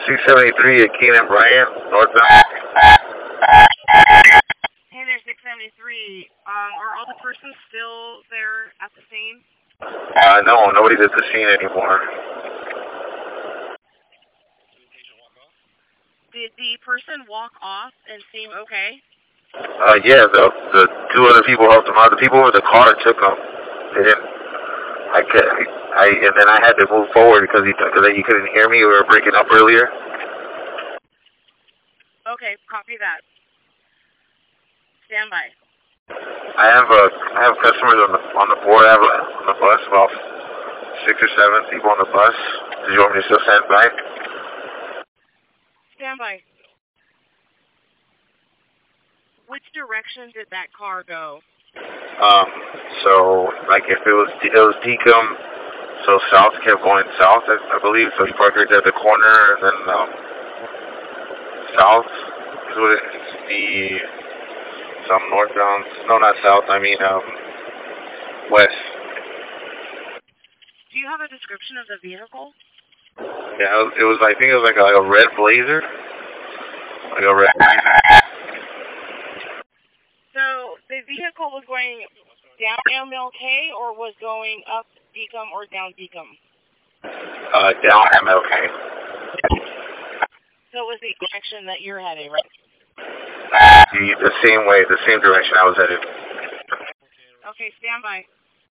673 at Keenan Bryant, northbound. Hey there, 673. Are all the persons still there at the scene? No, nobody's at the scene anymore. Did the person walk off and seem okay? Yeah, the two other people helped him out. The people with the car took him. They didn't. And then I had to move forward because he couldn't hear me. We were breaking up earlier. Okay, copy that. Stand by. I have customers on the board. I have on the bus about 6 or 7 people on the bus. Did you want me to still stand by? Stand by. Which direction did that car go? So like if it was Decum, so south, kept going south, I believe. So he parked right there at the corner, and then south is what it's some northbound. No, not south. I mean west. Do you have a description of the vehicle? Yeah, it was. I think it was like a red Blazer. Like a red Blazer. So the vehicle was going down MLK or was going up Decum or down Decum? Down MLK. So it was the direction that you're heading, right? The same way, the same direction I was headed. Okay, stand by.